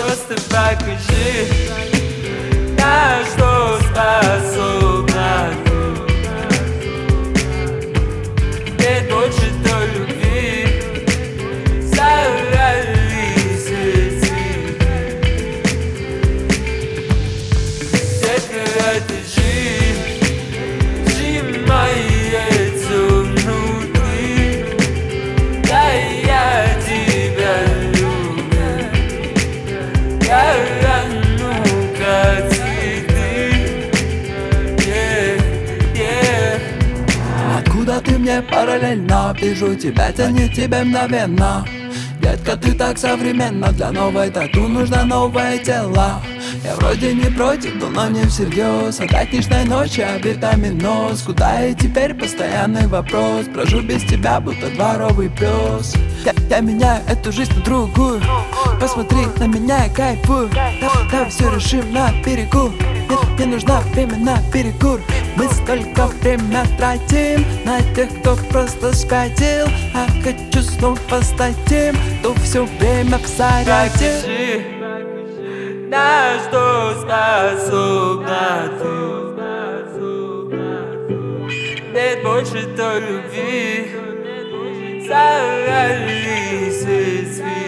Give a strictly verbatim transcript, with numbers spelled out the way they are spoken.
Просто покажи, на что способна ты. Нет больше той любви, сорвались цветы. Детка, это жизнь сжимается внутри. Да, я тебя люблю, я рану, как цветы. Yeah, yeah. Откуда ты мне параллельно? Вижу тебя, тянет тебя мгновенно. Детка, ты так современна. Для новой тату нужно новое тело. Я вроде не против, но не всерьез. Отдать нежной ночи, а витаминоз. Куда я теперь? Постоянный вопрос. Брожу без тебя, будто дворовый пес. Я, я меняю эту жизнь на другую. Посмотри на меня, я кайфую. Давай все решим на берегу. Мне, мне нужно время на перекур. Мы столько время тратим на тех, кто просто спятил. А хочу снова стать тем, кто все время в заряде. Покажи, на что способна ты. Нет больше той любви, сорвались цветы.